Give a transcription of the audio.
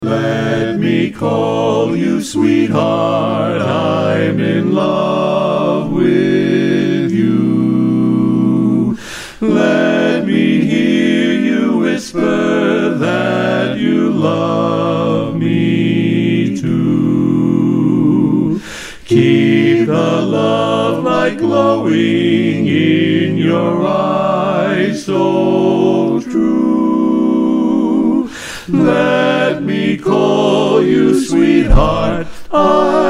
Let me call you sweetheart, I'm in love with you. Let me hear you whisper that you love me too. Keep the love light glowing in your eyes so true. Let me call you sweetheart,